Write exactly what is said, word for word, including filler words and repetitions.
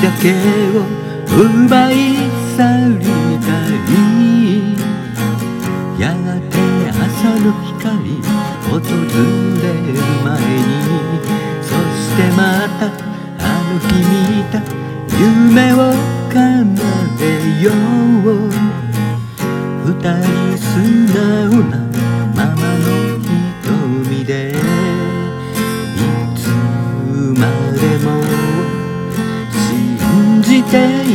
だけを奪い去りたい。やがて朝の光訪れる前に、そしてまたあの日見た夢を叶えよう。二人素直なままの瞳で、いつまでも信じて